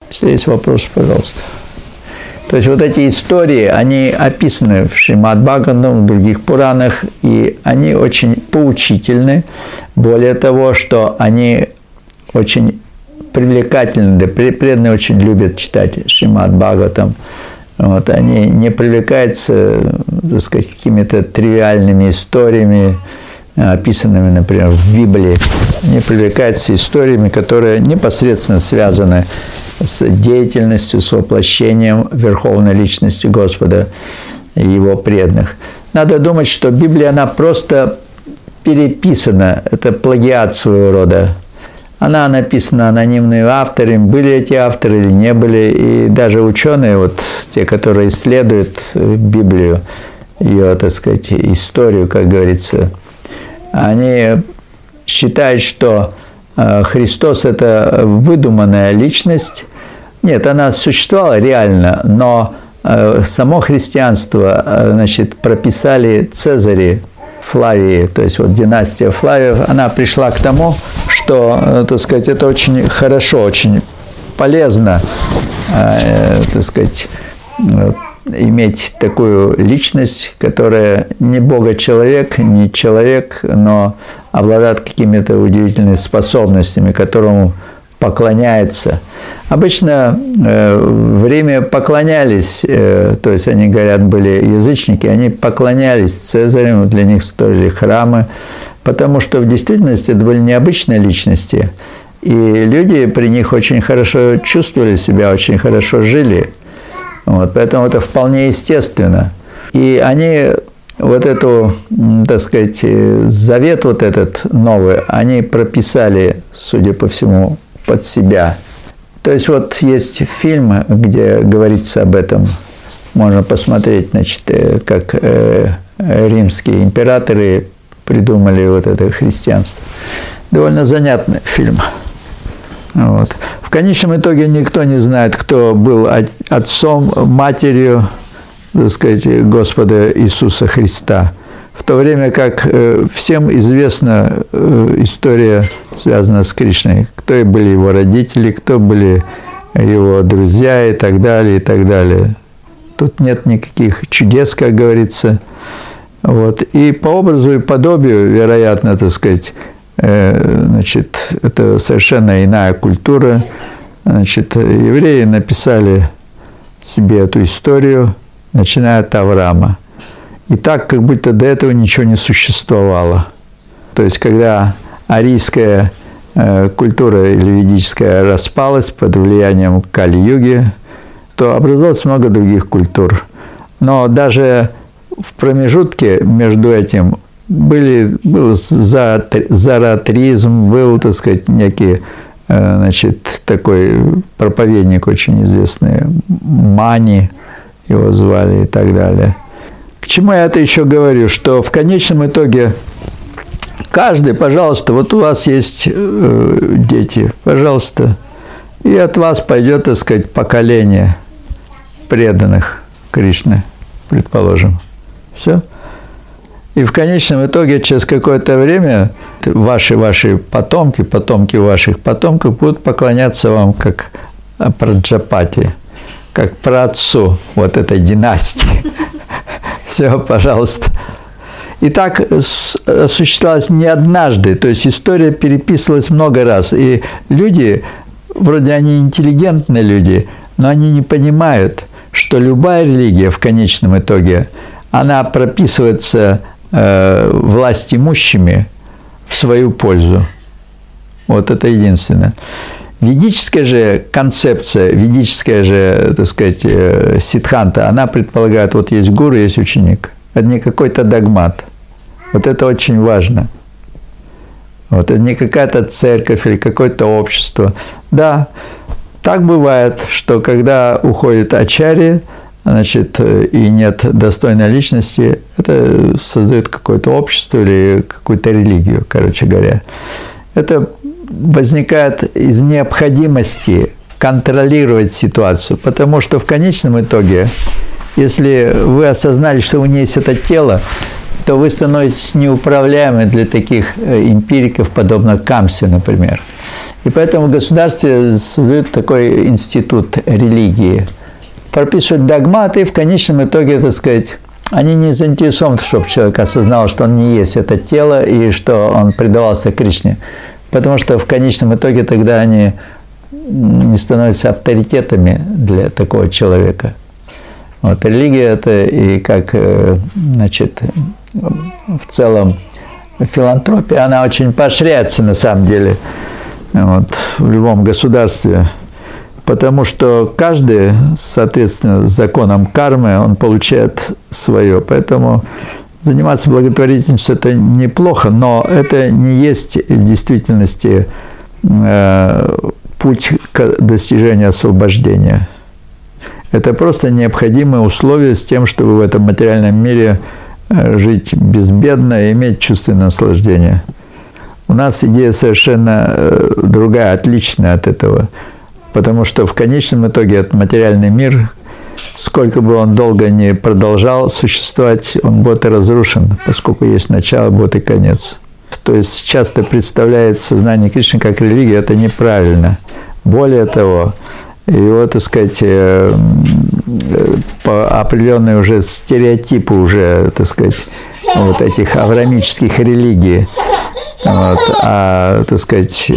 Если есть вопросы, пожалуйста. То есть вот эти истории, они описаны в Шримад-Бхагаватам, в других Пуранах, и они очень поучительны. Более того, что они очень привлекательны, да, преданные очень любят читать Шримад-Бхагаватам. Вот, они не привлекаются, так сказать, какими-то тривиальными историями, описанными, например, в Библии. Они привлекаются историями, которые непосредственно связаны с деятельностью, с воплощением Верховной Личности Господа и Его преданных. Надо думать, что Библия, она просто переписана, это плагиат своего рода. Она написана анонимными авторами, были эти авторы или не были, и даже ученые, вот те, которые исследуют Библию, ее, так сказать, историю, как говорится, они считают, что Христос – это выдуманная личность. Нет, она существовала реально, но само христианство, значит, прописали Цезари Флавии, то есть вот династия Флавиев, она пришла к тому, что, так сказать, это очень хорошо, очень полезно, так сказать, иметь такую личность, которая не бога-человек, не человек, но обладает какими-то удивительными способностями, которому поклоняется. Обычно в Риме поклонялись, то есть они, говорят, были язычники, они поклонялись Цезарю, для них строили храмы, потому что в действительности это были необычные личности, и люди при них очень хорошо чувствовали себя, очень хорошо жили. Вот, поэтому это вполне естественно. И они вот эту, так сказать, завет вот этот новый, они прописали, судя по всему, под себя. То есть вот есть фильм, где говорится об этом. Можно посмотреть, значит, как римские императоры придумали вот это христианство. Довольно занятный фильм. Вот. В конечном итоге никто не знает, кто был отцом, матерью, так сказать, Господа Иисуса Христа. В то время как всем известна история, связанная с Кришной. Кто были его родители, кто были его друзья и так далее, и так далее. Тут нет никаких чудес, как говорится. Вот. И по образу и подобию, вероятно, так сказать, значит, это совершенно иная культура. Значит, евреи написали себе эту историю, начиная от Авраама. И так, как будто до этого ничего не существовало. То есть, когда арийская культура или ведическая распалась под влиянием Кали-юги, то образовалось много других культур. Но даже в промежутке между этим был зороастризм, был, так сказать, некий, значит, такой проповедник очень известный, Мани его звали и так далее. К чему я это еще говорю? Что в конечном итоге каждый, пожалуйста, вот у вас есть дети, пожалуйста, и от вас пойдет, так сказать, поколение преданных Кришны, предположим. Все. И в конечном итоге, через какое-то время, ваши потомки, потомки ваших потомков будут поклоняться вам как праджапати, как праотцу вот этой династии. Все, пожалуйста. И так осуществлялось не однажды, то есть история переписывалась много раз. И люди, вроде они интеллигентные люди, но они не понимают, что любая религия в конечном итоге, она прописывается власть имущими в свою пользу. Вот это единственное. Ведическая же концепция, ведическая же, так сказать, сиддханта, она предполагает, вот есть гуру, есть ученик. Это не какой-то догмат. Вот это очень важно. Вот это не какая-то церковь или какое-то общество. Да, так бывает, что когда уходит ачарья, значит, и нет достойной личности, это создает какое-то общество или какую-то религию, короче говоря. Это возникает из необходимости контролировать ситуацию, потому что в конечном итоге, если вы осознали, что у нее есть это тело, то вы становитесь неуправляемы для таких эмпириков, подобно Камсе, например. И поэтому в государстве создают такой институт религии. Прописывают догматы, и в конечном итоге, так сказать, они не заинтересованы, чтобы человек осознал, что он не есть это тело и что он предавался Кришне. Потому что в конечном итоге тогда они не становятся авторитетами для такого человека. Вот, религия – это и как, значит, в целом филантропия, она очень поощряется на самом деле вот, в любом государстве, потому что каждый, соответственно, законом кармы, он получает свое. Поэтому заниматься благотворительностью – это неплохо, но это не есть в действительности путь к достижению освобождения. Это просто необходимые условия с тем, чтобы в этом материальном мире жить безбедно и иметь чувственное наслаждение. У нас идея совершенно другая, отличная от этого, потому что в конечном итоге этот материальный мир, сколько бы он долго не продолжал существовать, он будет разрушен, поскольку есть начало, будет и конец. То есть часто представляет сознание Кришны как религия, это неправильно. Более того, его, так сказать, по определенные уже стереотипы уже, так сказать, вот этих авраамических религий, вот, так сказать,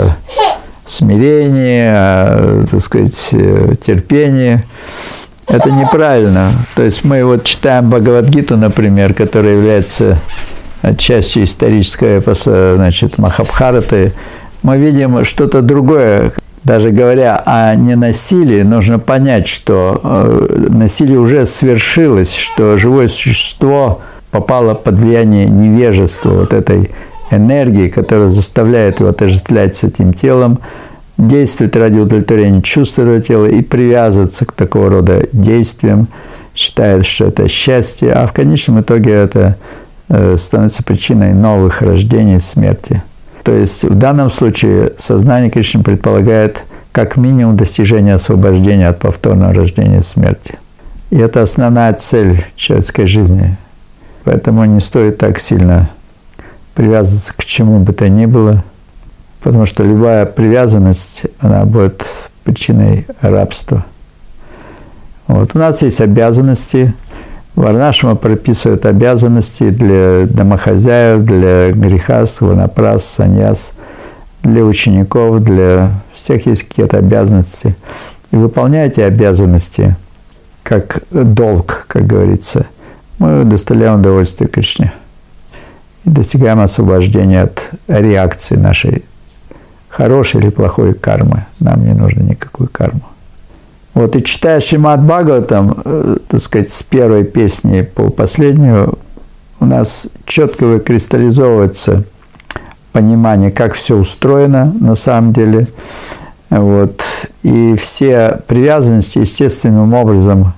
смирение, так сказать, терпение, это неправильно. То есть мы вот читаем Бхагавад-гиту, например, которая является частью исторического эпоса, значит, Махабхараты, мы видим что-то другое. Даже говоря о ненасилии, нужно понять, что насилие уже свершилось, что живое существо попало под влияние невежества, вот этой энергии, которая заставляет его отождествлять с этим телом, действовать ради удовлетворения чувств этого тела и привязываться к такого рода действиям, считает, что это счастье, а в конечном итоге это становится причиной новых рождений и смерти. То есть в данном случае сознание Кришны предполагает как минимум достижение освобождения от повторного рождения и смерти. И это основная цель человеческой жизни. Поэтому не стоит так сильно привязываться к чему бы то ни было, потому что любая привязанность, она будет причиной рабства. Вот. У нас есть обязанности. Варнашрама прописывает обязанности для домохозяев, для грехастх, ванапрас, саньяс, для учеников, для всех есть какие-то обязанности. И выполняя эти обязанности как долг, как говорится, мы доставляем удовольствие Кришне и достигаем освобождения от реакции нашей хорошей или плохой кармы. Нам не нужно никакую карму. Вот, и читая Шримад Бхагаватам, так сказать, с первой песни по последнюю, у нас четко выкристаллизовывается понимание, как все устроено на самом деле. Вот, и все привязанности естественным образом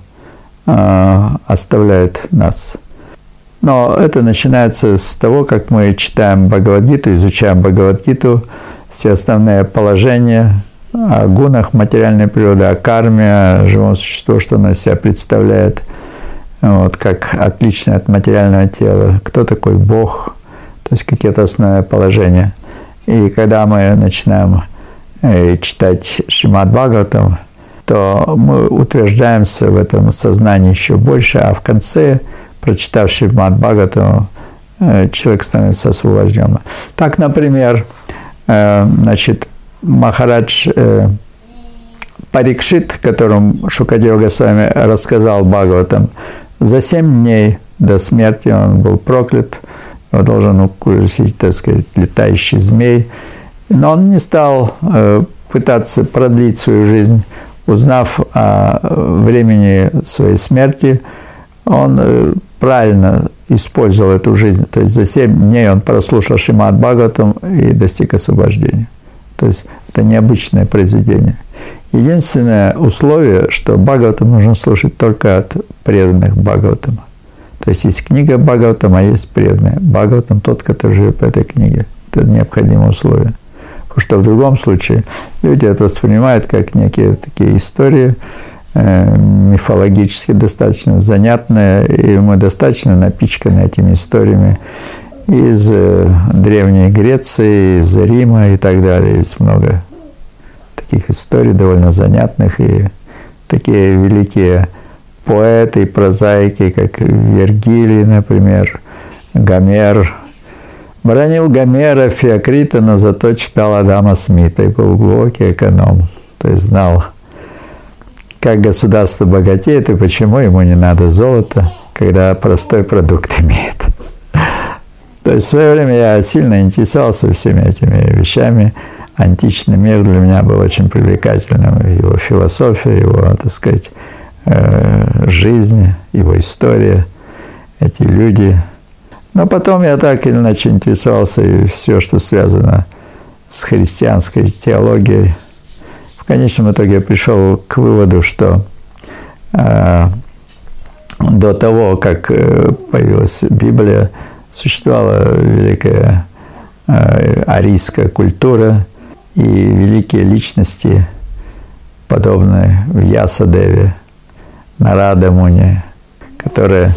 оставляют нас. Но это начинается с того, как мы читаем Бхагавад-гиту, изучаем Бхагавад-гиту, все основные положения о гунах материальной природы, о карме, о живом существе, что оно из себя представляет, вот, как отличное от материального тела, кто такой Бог, то есть какие-то основные положения. И когда мы начинаем читать Шримад Бхагаватам, то мы утверждаемся в этом сознании еще больше, а в конце, прочитав Шримад Бхагаватам, человек становится освобожденным. Так, например, значит, Махарадж Парикшит, которому Шукадева Госвами рассказал Бхагаватам, за 7 дней до смерти он был проклят, его должен укусить, так сказать, летающий змей. Но он не стал пытаться продлить свою жизнь. Узнав о времени своей смерти, он правильно использовал эту жизнь. То есть за 7 дней он прослушал Шримад Бхагаватам и достиг освобождения. То есть это необычное произведение. Единственное условие, что Бхагаватам нужно слушать только от преданных Бхагаватама. То есть есть книга Бхагаватама, а есть преданные. Бхагаватам тот, который живет по этой книге. Это необходимое условие. Потому что в другом случае люди это воспринимают как некие такие истории, мифологически достаточно занятная, и мы достаточно напичканы этими историями из Древней Греции, из Рима и так далее. Есть много таких историй довольно занятных, и такие великие поэты и прозаики, как Вергилий, например, Гомер. Бронил Гомера Феокрита, но зато читал Адама Смита и был глубокий эконом. То есть знал, как государство богатеет и почему ему не надо золото, когда простой продукт имеет. То есть в свое время я сильно интересовался всеми этими вещами. Античный мир для меня был очень привлекательным. Его философия, его, так сказать, жизнь, его история, эти люди. Но потом я так или иначе интересовался и все, что связано с христианской теологией. В конечном итоге я пришел к выводу, что до того, как появилась Библия, существовала великая арийская культура и великие личности, подобные Вьясадеве, Нарада Муни, которые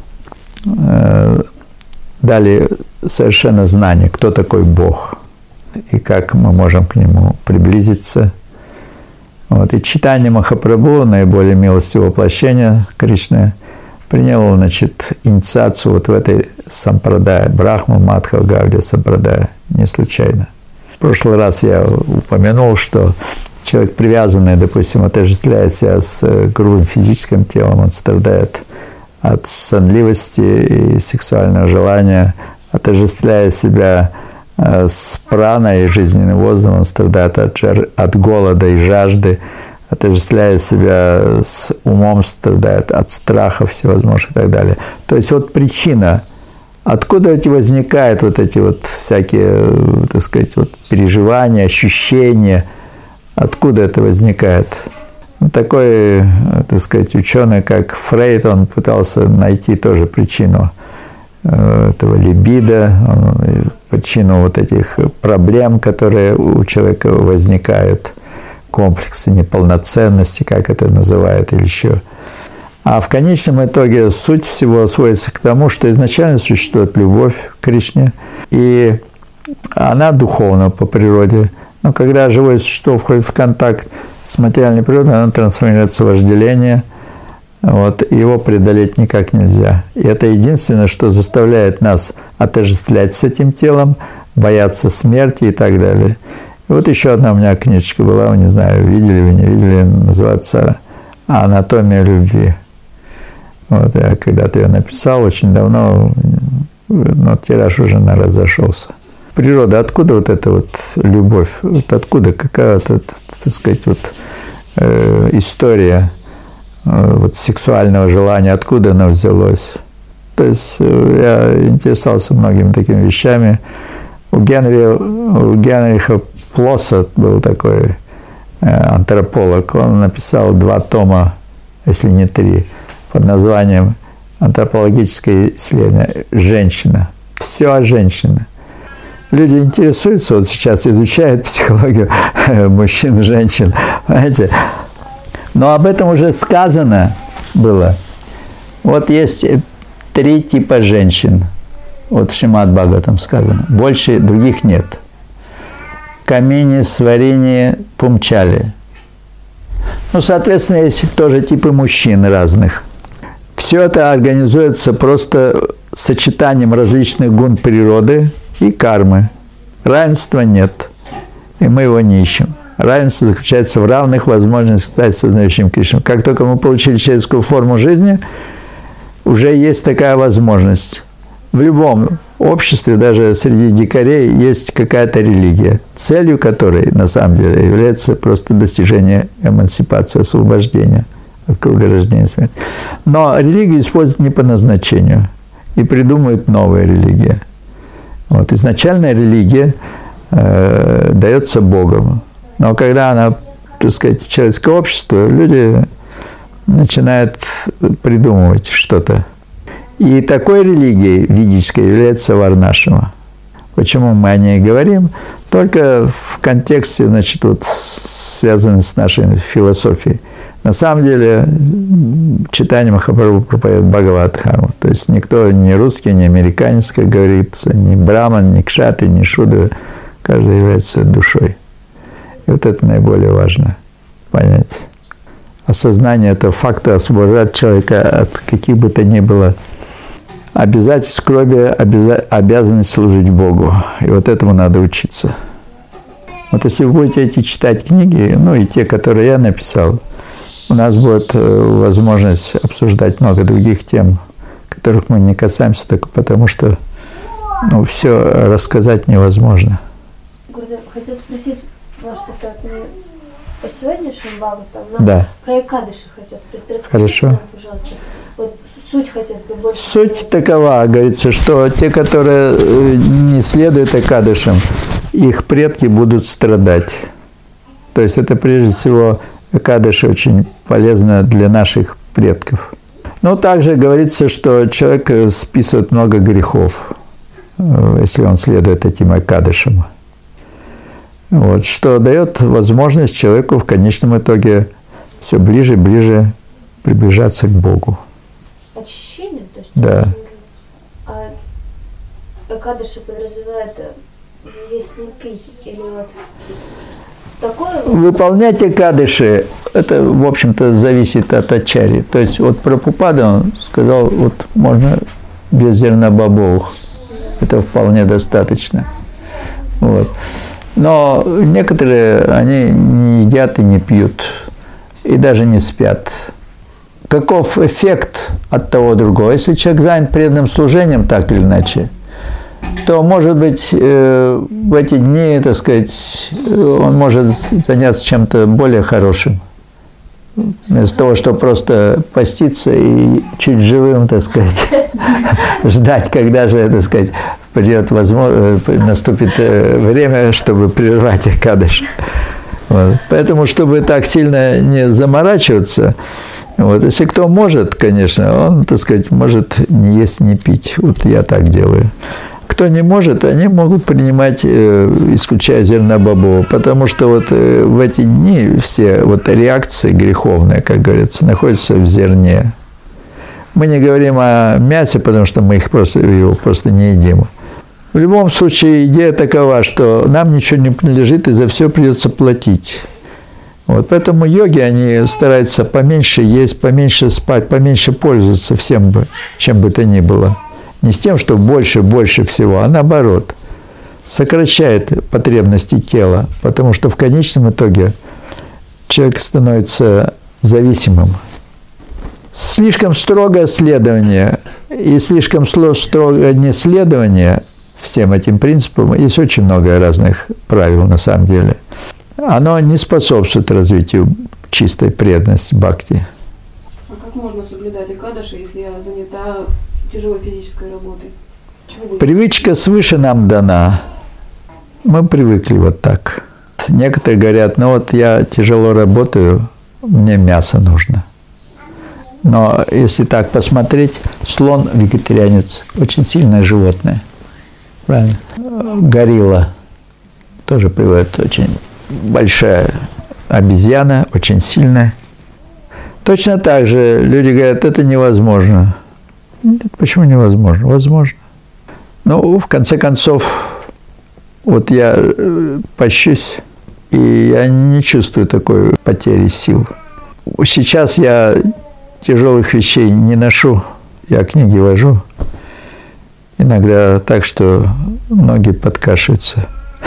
дали совершенно знание, кто такой Бог и как мы можем к Нему приблизиться. Вот. И читание Махапрабху, наиболее милостивого воплощения Кришны, принял, значит, инициацию вот в этой сампрадае, Брахма Мадха Гауди сампрадая, не случайно. В прошлый раз я упомянул, что человек, привязанный, допустим, отождествляет себя с грубым физическим телом, он страдает от сонливости и сексуального желания, отождествляя себя с праной и жизненным воздухом, он страдает от голода и жажды, отождествляя себя с умом, страдает от страхов всевозможных и так далее. То есть вот причина, откуда возникают вот эти вот всякие, так сказать, вот переживания, ощущения, откуда это возникает. Такой, так сказать, ученый, как Фрейд, он пытался найти тоже причину этого либидо, причину вот этих проблем, которые у человека возникают, комплексы неполноценности, как это называют, или еще. А в конечном итоге суть всего сводится к тому, что изначально существует любовь к Кришне, и она духовна по природе. Но когда живое существо входит в контакт с материальной природой, она трансформируется в вожделение, вот, и его преодолеть никак нельзя. И это единственное, что заставляет нас отождествлять с этим телом, бояться смерти и так далее. И вот еще одна у меня книжечка была, не знаю, видели вы, не видели, называется «Анатомия любви». Вот, я когда-то ее написал очень давно, но тираж уже, наверное, разошелся. Природа, откуда вот эта вот любовь, вот откуда какая-то, так сказать, вот история вот сексуального желания, откуда она взялась? То есть я интересовался многими такими вещами. У Генриха Плоса был такой антрополог, он написал 2 тома, если не 3, под названием «Антропологическое исследование. Женщина». Все о женщине. Люди интересуются, вот сейчас изучают психологию мужчин, женщин, понимаете? Но об этом уже сказано было. Вот есть 3 типа женщин. Вот в Шримад Бхагаватам сказано. Больше других нет. Камини, Сварини, Пумчали. Ну, соответственно, есть тоже типы мужчин разных. Все это организуется просто сочетанием различных гун природы и кармы. Равенства нет, и мы его не ищем. Равенство заключается в равных возможностях стать сознающим Кришну. Как только мы получили человеческую форму жизни, уже есть такая возможность. В любом обществе, даже среди дикарей, есть какая-то религия, целью которой, на самом деле, является просто достижение эмансипации, освобождения от круга рождения и смерти. Но религию используют не по назначению и придумывают новые религии. Вот. Изначальная религия дается Богом. Но когда она, так сказать, человеческое общество, люди начинают придумывать что-то. И такой религией ведической является Варнашрама. Почему мы о ней говорим? Только в контексте, значит, вот, связанном с нашей философией. На самом деле, читание Махапрабху проповедует Бхагават-дхарму. То есть никто, ни русский, ни американец, как говорится, ни браман, ни кшатри, ни шудра, каждый является душой. И вот это наиболее важно понять. Осознание этого факта освобождает человека от каких бы то ни было обязательств, кроме обязанности служить Богу. И вот этому надо учиться. Вот если вы будете эти читать книги, ну и те, которые я написал, у нас будет возможность обсуждать много других тем, которых мы не касаемся, только потому что все рассказать невозможно. Гурдев, хотел спросить, может, это не по сегодняшнему Бхагаватам, но да. Про Экадыши хотел спросить. Расскажите, Хорошо. Пожалуйста, вот суть хотелось бы больше. Суть такова, говорится, что те, которые не следуют Экадышам, их предки будут страдать. То есть это прежде всего Экадыши очень полезно для наших предков. Но также говорится, что человек списывает много грехов, если он следует этим Экадышам. Вот, что дает возможность человеку в конечном итоге все ближе и ближе приближаться к Богу. Очищение? То есть, да. А Экадыши подразумевает есть, не пить, или вот такое? Выполнять Экадыши, это, в общем-то, зависит от ачарьи. То есть, вот Прабхупада, он сказал, вот можно без зерна бобовых. Это вполне достаточно. Вот. Но некоторые, они не едят и не пьют, и даже не спят. Каков эффект от того другого? Если человек занят преданным служением, так или иначе, то, может быть, в эти дни, так сказать, он может заняться чем-то более хорошим. Вместо того, чтобы просто поститься и чуть живым, так сказать, ждать, когда же, так сказать, наступит время, чтобы прервать Экадыш. Вот. Поэтому, чтобы так сильно не заморачиваться, вот, если кто может, конечно, он, так сказать, может не есть, не пить. Вот я так делаю. Кто не может, они могут принимать, исключая зерна бобового, потому что вот в эти дни все вот реакции греховные, как говорится, находятся в зерне. Мы не говорим о мясе, потому что мы его просто не едим. В любом случае идея такова, что нам ничего не принадлежит и за все придется платить. Вот, поэтому йоги, они стараются поменьше есть, поменьше спать, поменьше пользоваться всем, чем бы то ни было. Не с тем, что больше всего, а наоборот. Сокращает потребности тела, потому что в конечном итоге человек становится зависимым. Слишком строгое следование и слишком строгое неследование всем этим принципам, есть очень много разных правил на самом деле, оно не способствует развитию чистой преданности бхакти. А как можно соблюдать Экадаши, если я занята тяжелой физической работой? Привычка свыше нам дана. Мы привыкли вот так. Некоторые говорят, вот я тяжело работаю, мне мясо нужно. Но если так посмотреть, слон вегетарианец, очень сильное животное. Правильно? Горилла тоже приводит, очень большая обезьяна, очень сильная. Точно так же люди говорят, это невозможно. Нет, почему невозможно? Возможно. В конце концов, вот я пощусь, и я не чувствую такой потери сил. Сейчас я тяжелых вещей не ношу, я книги вожу. Иногда так, что ноги подкашиваются.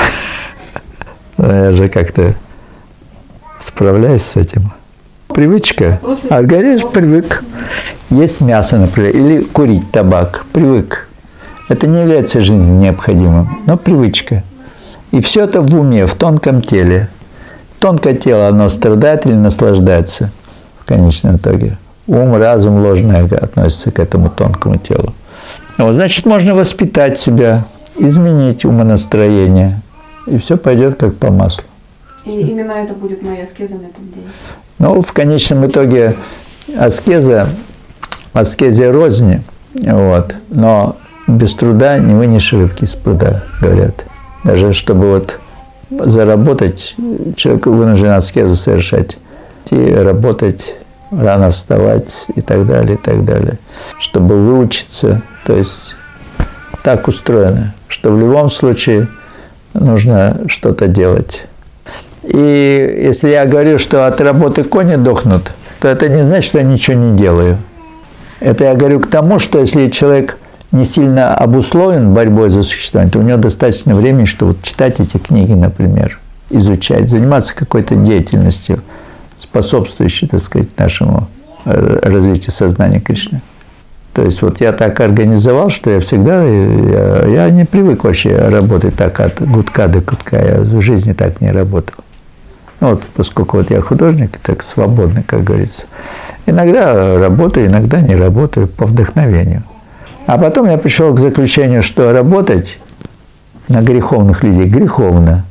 Я же как-то справляюсь с этим. Привычка. Организм привык есть мясо, например, или курить табак. Привык. Это не является жизненно необходимым, но привычка. И все это в уме, в тонком теле. Тонкое тело, оно страдает или наслаждается в конечном итоге. Ум, разум, ложное относятся к этому тонкому телу. Значит, можно воспитать себя, изменить умонастроение, и все пойдет как по маслу. И именно это будет моя аскеза на этот день? В конечном итоге аскеза розни, но без труда не вынешь рыбки из пруда, говорят. Даже чтобы заработать, человек вынужден аскезу совершать идти работать, рано вставать и так далее, чтобы выучиться. То есть так устроено, что в любом случае нужно что-то делать. И если я говорю, что от работы кони дохнут, то это не значит, что я ничего не делаю. Это я говорю к тому, что если человек не сильно обусловлен борьбой за существование, то у него достаточно времени, чтобы вот читать эти книги, например, изучать, заниматься какой-то деятельностью, способствующей, так сказать, нашему развитию сознания Кришны. То есть вот я так организовал, что я всегда, я не привык вообще работать так от гудка до гудка, я в жизни так не работал. Ну вот, поскольку вот я художник, так свободный, как говорится. Иногда работаю, иногда не работаю по вдохновению. А потом я пришел к заключению, что работать на греховных людей греховно.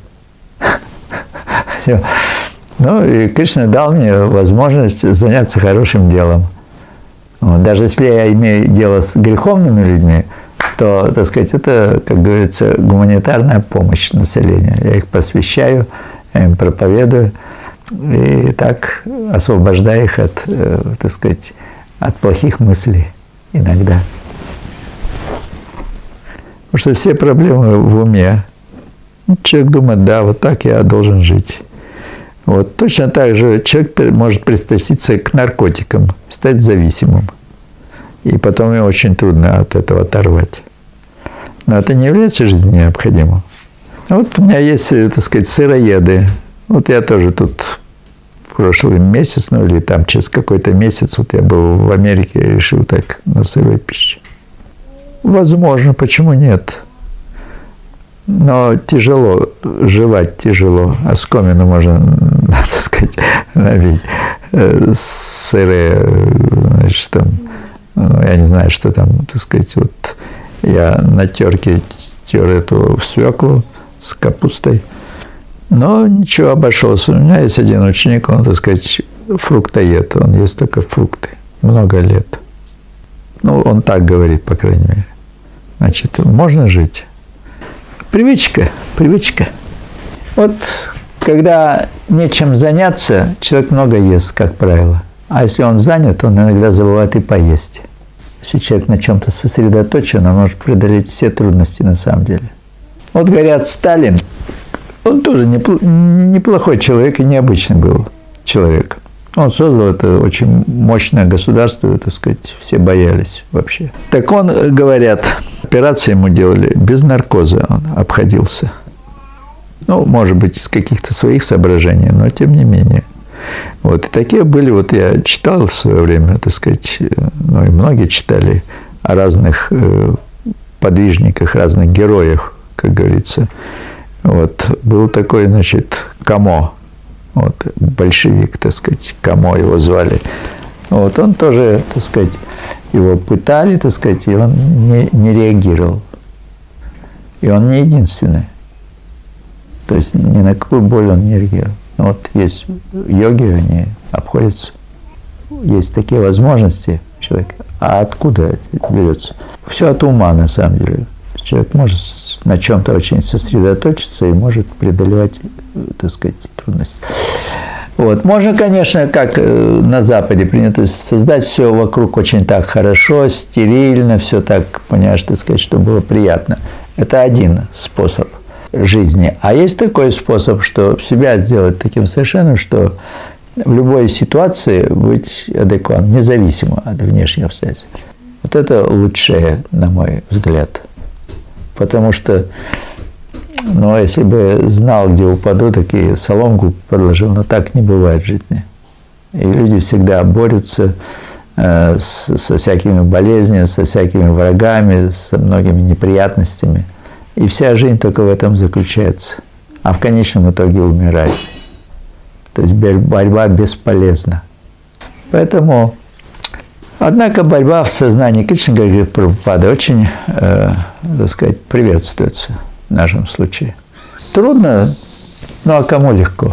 Ну и Кришна дал мне возможность заняться хорошим делом. Даже если я имею дело с греховными людьми, то, так сказать, это, как говорится, гуманитарная помощь населению. Я их просвещаю, я им проповедую, и так освобождаю их от, так сказать, от плохих мыслей иногда. Потому что все проблемы в уме. Человек думает, да, вот так я должен жить. Вот. Точно так же человек может пристраститься к наркотикам, стать зависимым. И потом ему очень трудно от этого оторвать. Но это не является жизненно необходимым. Вот у меня есть, так сказать, сыроеды. Вот я тоже тут в прошлый месяц, ну или там через какой-то месяц, вот я был в Америке, я решил так на сырой пище. Возможно, почему нет? Но тяжело, жевать тяжело. Оскомину можно, так сказать, набить. Сырые, значит, там, ну, я не знаю, что там, так сказать, вот я на терке тер эту свеклу с капустой. Но ничего, обошелся. У меня есть один ученик, он, так сказать, фруктоед, он ест только фрукты. Много лет. Ну, он так говорит, по крайней мере. Значит, можно жить. Привычка. Вот когда нечем заняться, человек много ест, как правило. А если он занят, он иногда забывает и поесть. Если человек на чем-то сосредоточен, он может преодолеть все трудности на самом деле. Вот говорят, Сталин, он тоже неплохой человек и необычный был человек. Он создал это очень мощное государство, так сказать, все боялись вообще. Так он, говорят, операции ему делали без наркоза, он обходился. Ну, может быть, из каких-то своих соображений, но тем не менее. Вот, и такие были, вот я читал в свое время, так сказать, ну и многие читали о разных подвижниках, разных героях, как говорится. Вот, был такой, значит, Камо. Вот, большевик, так сказать, Камо его звали. Вот, он тоже, так сказать, его пытали, так сказать, и он не реагировал. И он не единственный. То есть ни на какую боль он не реагировал. Вот есть йоги, они обходятся. Есть такие возможности у человека. А откуда это берется? Все от ума, на самом деле. Человек может на чем-то очень сосредоточиться и может преодолевать, так сказать, трудности. Вот. Можно, конечно, как на Западе принято, создать все вокруг очень так хорошо, стерильно, все так, понимаешь, так сказать, чтобы было приятно. Это один способ жизни. А есть такой способ, что себя сделать таким совершенным, что в любой ситуации быть адекватным, независимо от внешних обстоятельств. Вот это лучшее, на мой взгляд. Потому что, ну, если бы знал, где упаду, так и соломку подложил, но так не бывает в жизни. И люди всегда борются со всякими болезнями, со всякими врагами, со многими неприятностями. И вся жизнь только в этом заключается. А в конечном итоге умирать. То есть борьба бесполезна. Поэтому, однако, борьба в сознании Кришны, как говорит Прабхупада, очень, так сказать, приветствуется в нашем случае. Трудно, ну а кому легко?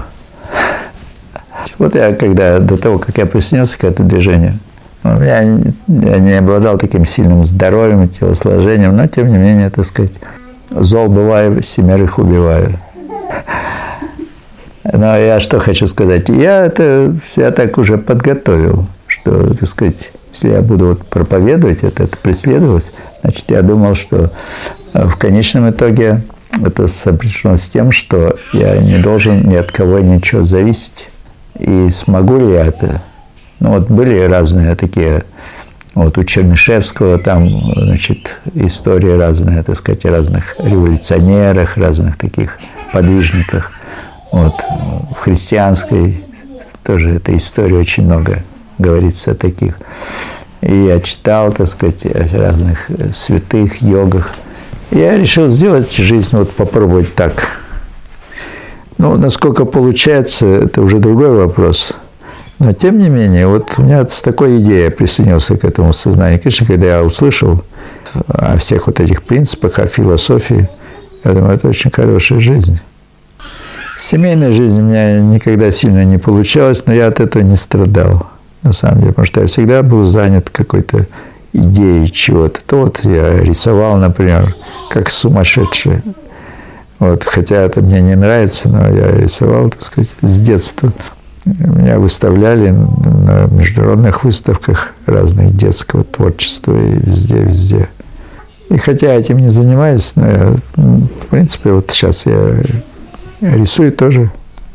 Вот я, когда до того, как я присоединился к этому движению, я не обладал таким сильным здоровьем и телосложением, но, тем не менее, так сказать, зол бываю, 7 убиваю. Но я что хочу сказать. Я это себя так уже подготовил, что, так сказать, если я буду вот проповедовать это преследовать, значит, я думал, что в конечном итоге это сопряжено с тем, что я не должен ни от кого ничего зависеть. И смогу ли я это? Ну, вот были разные такие, вот у Чернышевского там, значит, истории разные, так сказать, о разных революционерах, разных таких подвижниках. Вот в христианской тоже этой истории очень много говорится о таких. И я читал, так сказать, о разных святых, йогах. Я решил сделать жизнь, вот попробовать так. Ну, насколько получается, это уже другой вопрос. Но, тем не менее, вот у меня с такой идеей я присоединился к этому сознанию Кришны, когда я услышал о всех вот этих принципах, о философии, я думаю, это очень хорошая жизнь. Семейная жизнь у меня никогда сильно не получалась, но я от этого не страдал, на самом деле, потому что я всегда был занят какой-то идеей чего-то. То вот я рисовал, например, как сумасшедший. Вот, хотя это мне не нравится, но я рисовал, так сказать, с детства. Меня выставляли на международных выставках разных детского творчества и везде. И хотя я этим не занимаюсь, но я, в принципе, вот сейчас я рисую тоже.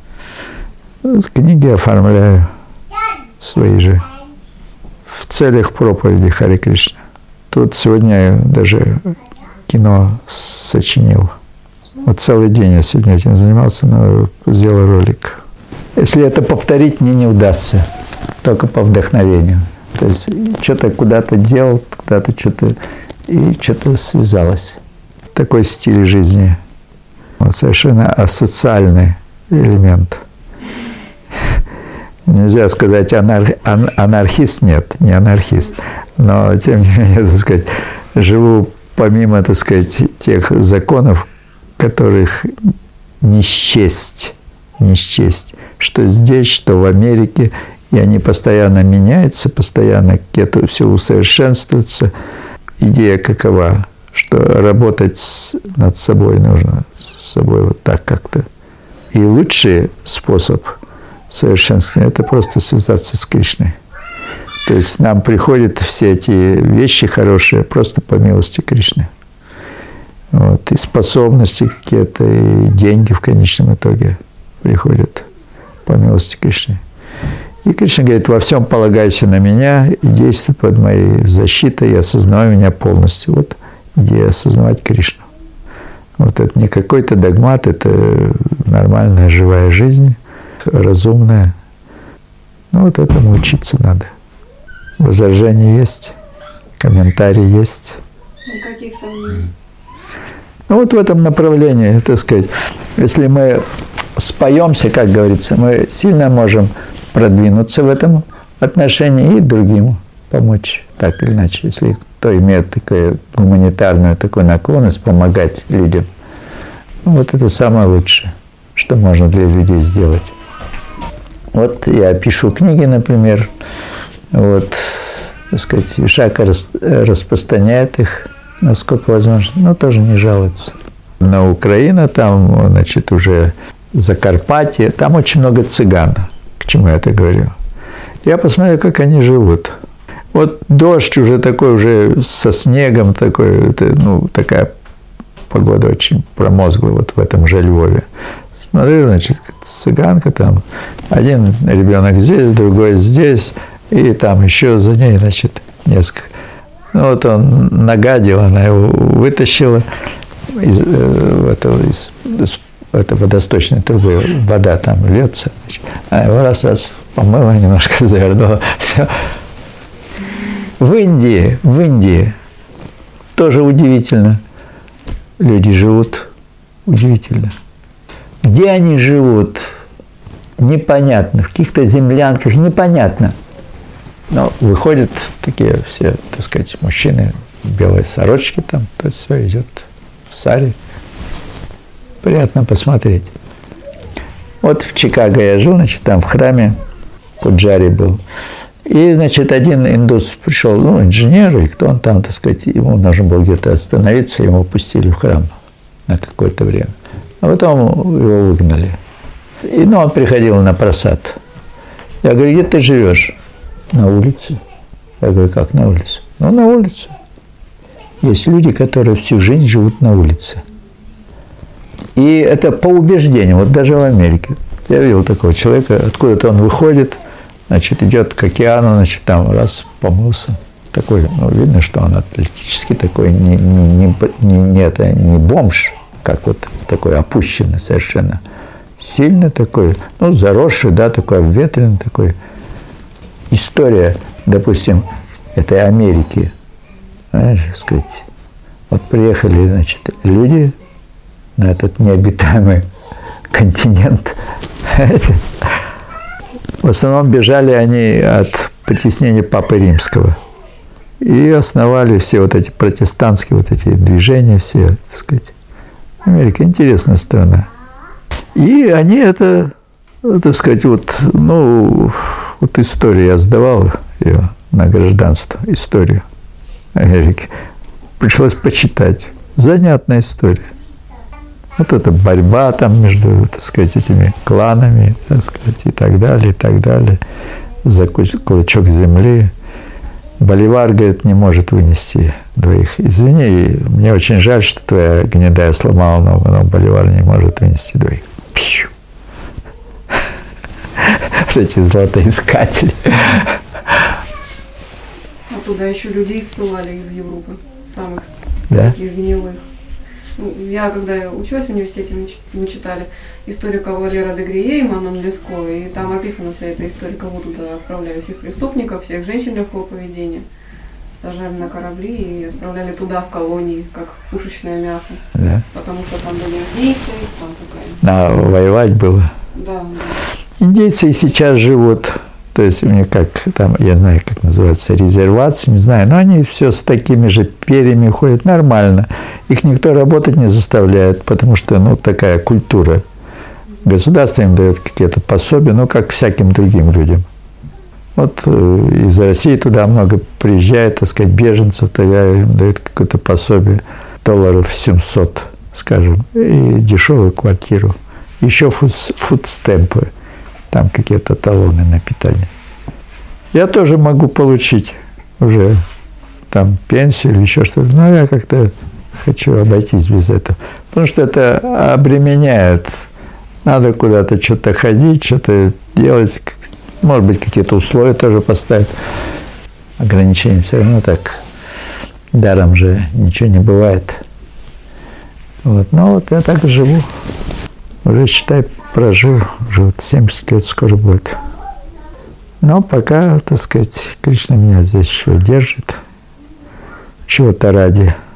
Книги оформляю свои же в целях проповеди Харе Кришна. Тут сегодня я даже кино сочинил. Вот целый день я сегодня этим занимался, но сделал ролик. Если это повторить, мне не удастся, только по вдохновению. То есть что-то куда-то делал, куда-то что-то, и что-то связалось. Такой стиль жизни. Вот совершенно асоциальный элемент. Нельзя сказать анархист, нет, не анархист. Но, тем не менее, так сказать, живу помимо, так сказать, тех законов, которых не счесть, что здесь, что в Америке, и они постоянно меняются, постоянно где-то все усовершенствуется. Идея какова? Что работать над собой нужно, с собой вот так как-то. И лучший способ совершенствования – это просто связаться с Кришной. То есть нам приходят все эти вещи хорошие просто по милости Кришны. Вот, и способности какие-то, и деньги в конечном итоге приходят по милости Кришны. И Кришна говорит: во всем полагайся на меня и действуй под моей защитой, и осознавай меня полностью. Вот идея осознавать Кришну. Вот это не какой-то догмат, это нормальная живая жизнь, разумная. Ну вот этому учиться надо. Возражения есть, комментарии есть. Никаких сомнений. Ну вот в этом направлении, так сказать, если мы споемся, как говорится, мы сильно можем продвинуться в этом отношении и другим помочь, так или иначе, если кто имеет такую гуманитарную такую наклонность помогать людям. Ну, вот это самое лучшее, что можно для людей сделать. Вот я пишу книги, например, вот, так сказать, Вишака распространяет их, насколько возможно, но тоже не жалуется. На Украину, там, значит, уже Закарпатье, там очень много цыган. К чему я это говорю? Я посмотрел, как они живут. Вот дождь уже такой, уже со снегом такой, это, ну, такая погода очень промозглая вот в этом же Львове. Смотрю, значит, цыганка там, один ребенок здесь, другой здесь, и там еще за ней, значит, несколько. Ну, вот он нагадил, она его вытащила из этой водосточной трубы, вода там льется, а его раз помыла, немножко завернула, все. В Индии тоже удивительно. Люди живут удивительно. Где они живут, непонятно, в каких-то землянках, непонятно. Но выходят такие все, так сказать, мужчины в белой сорочке там, то есть все идет в саре. Приятно посмотреть. Вот в Чикаго я жил, значит, там в храме Пуджари был. И, значит, один индус пришел, ну, инженер, и кто он там, так сказать, ему нужно было где-то остановиться, его пустили в храм на какое-то время. А потом его выгнали. И, он приходил на просад. Я говорю, где ты живешь? На улице. Я говорю, как на улице? На улице. Есть люди, которые всю жизнь живут на улице. И это по убеждению, вот даже в Америке. Я видел такого человека, откуда-то он выходит, значит, идет к океану, значит, там раз помылся. Такой, видно, что он атлетический такой, не бомж, как вот такой опущенный совершенно. Сильно такой, заросший, да, такой обветренный такой. История, допустим, этой Америки, знаешь, сказать, вот приехали, значит, люди на этот необитаемый континент. В основном бежали они от притеснения Папы Римского. И основали все вот эти протестантские вот эти движения, все, так сказать. Америка интересная страна. И они это, так сказать, вот историю я сдавал ее на гражданство, историю Америки. Пришлось почитать. Занятная история. Вот эта борьба там между, так сказать, этими кланами, так сказать, и так далее, за клочок земли. Боливар, говорит, не может вынести двоих. Извини, мне очень жаль, что твоя гнедая сломала ногу, но Боливар не может вынести двоих. Пщу. Эти золотоискатели. А туда еще людей ссылали из Европы, самых таких гнилых. Я, когда училась в университете, мы читали историю Кавалера де Грие и Манон Леско, и там описана вся эта история, кого туда отправляли, всех преступников, всех женщин легкого поведения, сажали на корабли и отправляли туда, в колонии, как пушечное мясо, потому что там были индейцы, там такая... воевать было. Да. Индейцы и сейчас живут, то есть у них как там, я знаю, как называется, резервации, не знаю, но они все с такими же перьями ходят нормально. Их никто работать не заставляет, потому что, такая культура. Государство им дает какие-то пособия, как всяким другим людям. Вот из России туда много приезжает, так сказать, беженцев, тогда им дают какое-то пособие, $700, скажем, и дешевую квартиру. Еще фудстемпы. Там какие-то талоны на питание. Я тоже могу получить уже там пенсию или еще что-то, но я как-то хочу обойтись без этого. Потому что это обременяет. Надо куда-то что-то ходить, что-то делать. Может быть, какие-то условия тоже поставить. Ограничения все равно так. Даром же ничего не бывает. Вот я так живу. Уже, считай, прожил, уже 70 лет скоро будет. Но пока, так сказать, Кришна меня здесь еще держит. Чего-то ради.